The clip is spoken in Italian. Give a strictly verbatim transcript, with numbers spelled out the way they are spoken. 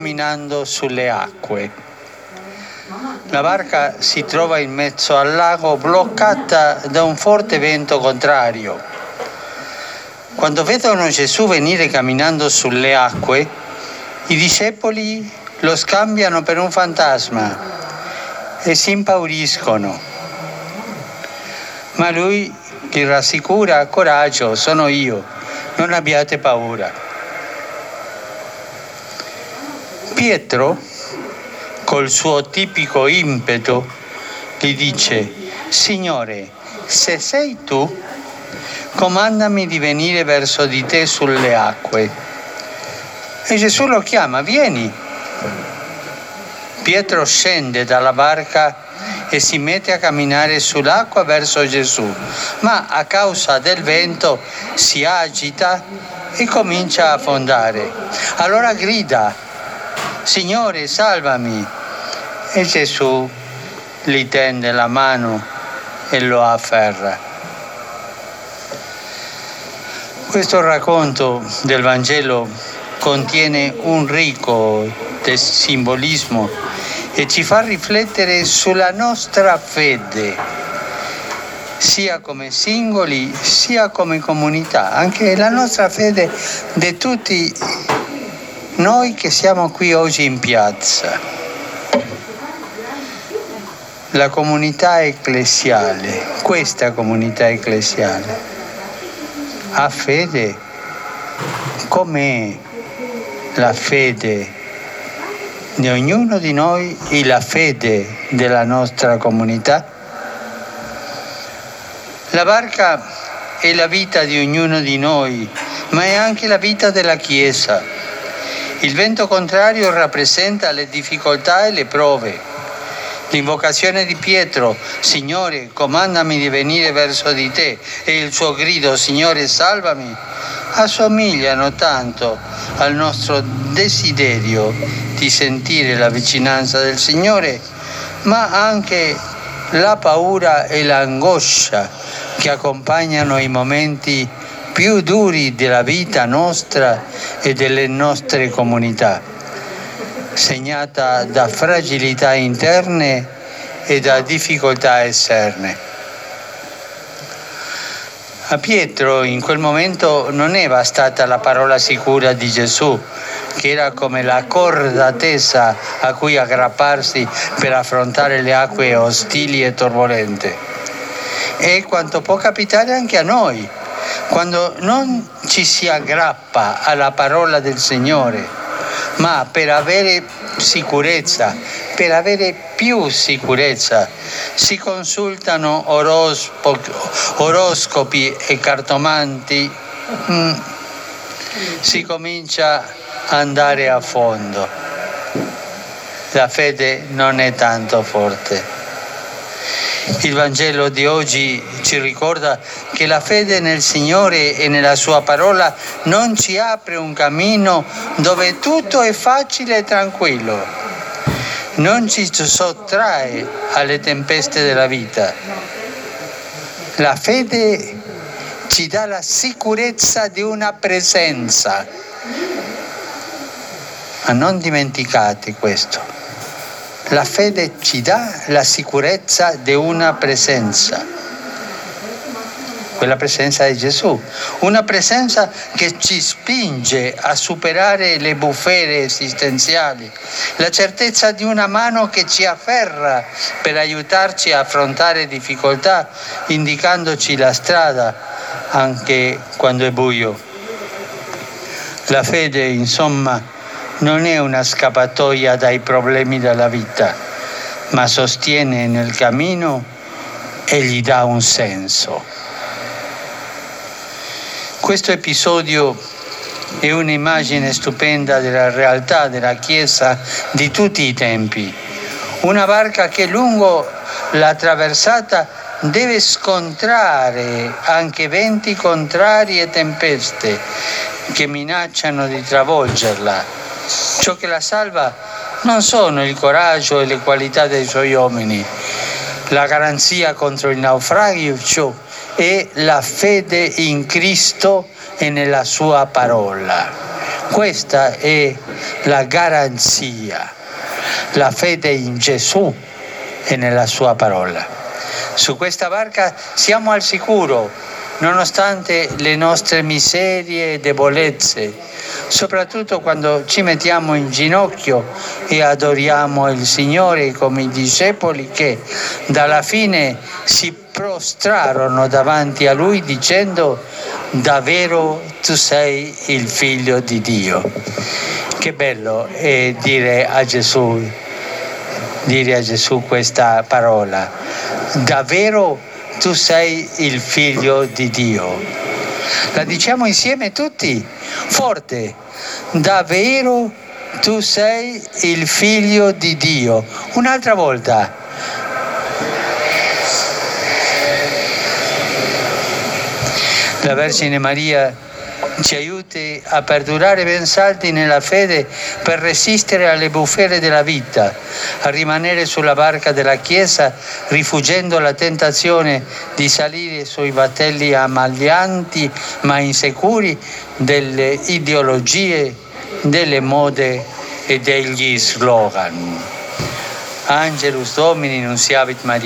camminando sulle acque. La barca si trova in mezzo al lago bloccata da un forte vento contrario. Quando vedono Gesù venire camminando sulle acque, i discepoli lo scambiano per un fantasma e si impauriscono. Ma lui li rassicura: coraggio, sono io, non abbiate paura. Pietro, col suo tipico impeto, gli dice: Signore, se sei tu, comandami di venire verso di te sulle acque. E Gesù lo chiama: vieni. Pietro scende dalla barca e si mette a camminare sull'acqua verso Gesù, ma a causa del vento si agita e comincia a affondare. Allora grida: Signore, salvami! E Gesù gli tende la mano e lo afferra. Questo racconto del Vangelo contiene un ricco simbolismo e ci fa riflettere sulla nostra fede, sia come singoli sia come comunità, anche la nostra fede di tutti noi che siamo qui oggi in piazza. La comunità ecclesiale, questa comunità ecclesiale, ha fede? Com'è la fede di ognuno di noi e la fede della nostra comunità? La barca è la vita di ognuno di noi, ma è anche la vita della Chiesa. Il vento contrario rappresenta le difficoltà e le prove. L'invocazione di Pietro, Signore, comandami di venire verso di te, e il suo grido, Signore, salvami, assomigliano tanto al nostro desiderio di sentire la vicinanza del Signore, ma anche la paura e l'angoscia che accompagnano i momenti più duri della vita nostra e delle nostre comunità, segnata da fragilità interne e da difficoltà esterne. A Pietro in quel momento non è bastata la parola sicura di Gesù, che era come la corda tesa a cui aggrapparsi per affrontare le acque ostili e turbolente. E quanto può capitare anche a noi, quando non ci si aggrappa alla parola del Signore, ma per avere sicurezza, per avere più sicurezza, si consultano orospo, oroscopi e cartomanti, mm, si comincia ad andare a fondo. La fede non è tanto forte. Il Vangelo di oggi ci ricorda che la fede nel Signore e nella Sua parola non ci apre un cammino dove tutto è facile e tranquillo, non ci sottrae alle tempeste della vita. La fede ci dà la sicurezza di una presenza, ma non dimenticate questo. La fede ci dà la sicurezza di una presenza, quella presenza di Gesù, una presenza che ci spinge a superare le bufere esistenziali, la certezza di una mano che ci afferra per aiutarci a affrontare difficoltà, indicandoci la strada anche quando è buio. La fede, insomma, non è una scappatoia dai problemi della vita, ma sostiene nel cammino e gli dà un senso. Questo episodio è un'immagine stupenda della realtà della Chiesa di tutti i tempi. Una barca che lungo la traversata deve scontrare anche venti contrari e tempeste che minacciano di travolgerla. Ciò che la salva non sono il coraggio e le qualità dei suoi uomini, la garanzia contro il naufragio è la fede in Cristo e nella sua parola. Questa è la garanzia, la fede in Gesù e nella sua parola. Su questa barca siamo al sicuro, nonostante le nostre miserie e debolezze, soprattutto quando ci mettiamo in ginocchio e adoriamo il Signore come i discepoli che dalla fine si prostrarono davanti a Lui dicendo: davvero tu sei il Figlio di Dio. Che bello è dire a Gesù, dire a Gesù questa parola: davvero tu sei il Figlio di Dio. La diciamo insieme tutti, forte: davvero tu sei il Figlio di Dio. Un'altra volta. La Vergine Maria ci aiuti a perdurare ben saldi nella fede per resistere alle bufere della vita, a rimanere sulla barca della Chiesa rifuggendo la tentazione di salire sui battelli ammaglianti ma insicuri delle ideologie, delle mode e degli slogan. Angelus Domini, nuntiavit Maria.